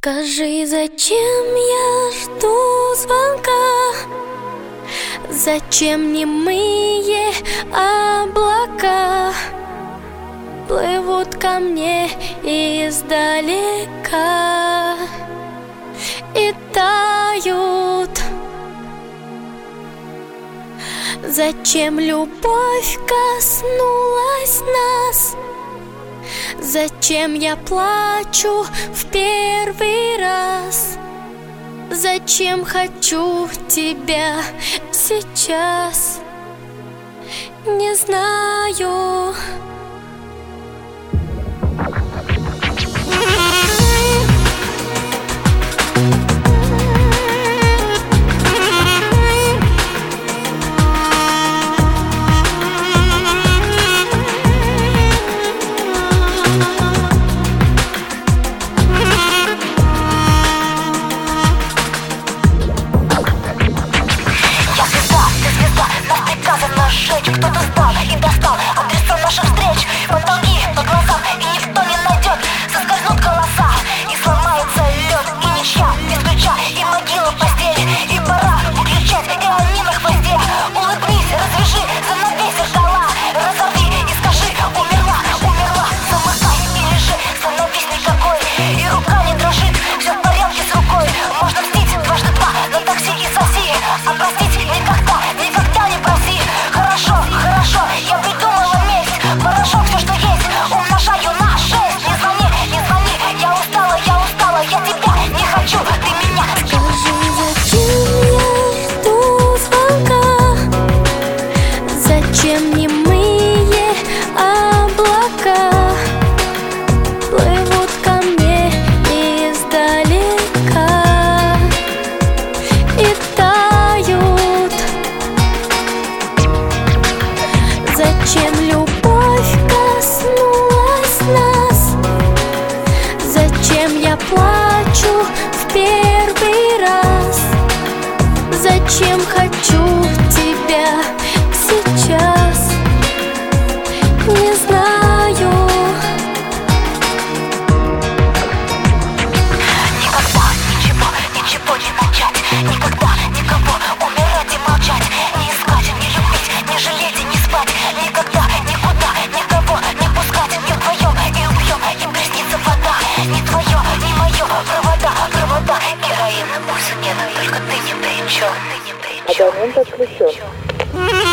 Скажи, зачем я жду звонка? Зачем немые облака плывут ко мне издалека и тают? Зачем любовь коснулась нас? Зачем я плачу в первый раз? Зачем хочу тебя сейчас? Не знаю. Кто-то сдал и достал адреса наших встреч по долги, по глазам, и никто не найдет. Соскользнут голоса, и сломается лед, и ничья без ключа, и могила в постели, и пора выключать, и они на хвосте. Улыбнись, развяжи, занавей зеркала, разорви и скажи: умерла, умерла. Замыкай и лежи, становись никакой, и рука не дрожит, все в порядке с рукой. Можно мстить дважды два на такси и соси, а простить никогда, никогда не проси. Хорошо, хорошо, я придумала месть. Порошок, все, что есть, умножаю на 6. Не звони, не звони, я устала, я тебя не хочу, ты меня. Скажи, зачем я жду звонка? Зачем немые облака плывут ко мне издалека и тают? Зачем любовь коснулась нас? Зачем я плачу в первый раз? Зачем хочу тебя сейчас? Не знаю. Никогда ничего, ничего не начать. Никогда никого умирать и молчать. Не искать, не любить, не жалеть и не спать. Никогда, никуда, никого не пускать. Не вдвоем и убьем, им приснится вода. Не твое, не мое, провода, провода. Героина, пульса нет, только ты ни при чем. Абонент отключен.